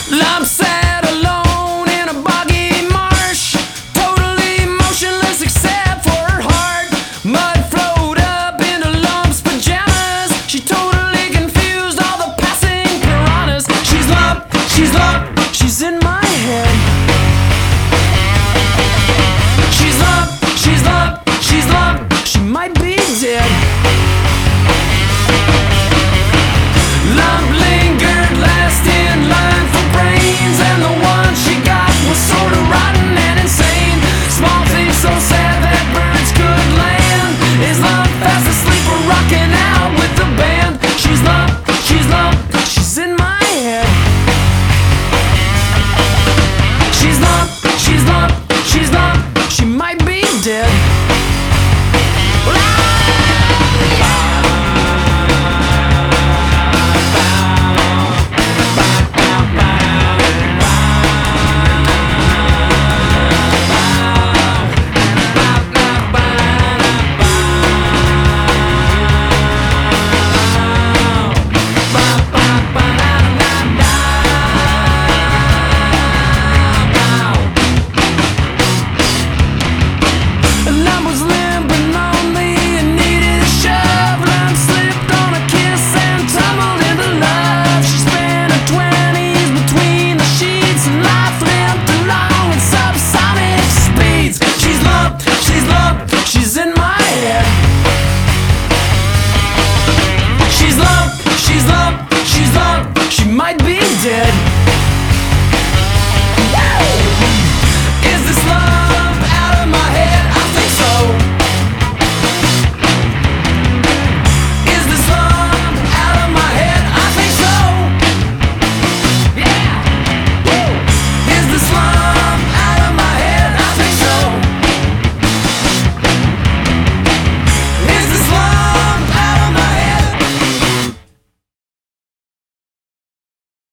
I'm sat alone in a boggy marsh, totally motionless except for her heart. Mud flowed up into Lump's pajamas. She totally confused all the passing piranhas. She's Lump, she's in my head. She's Lump,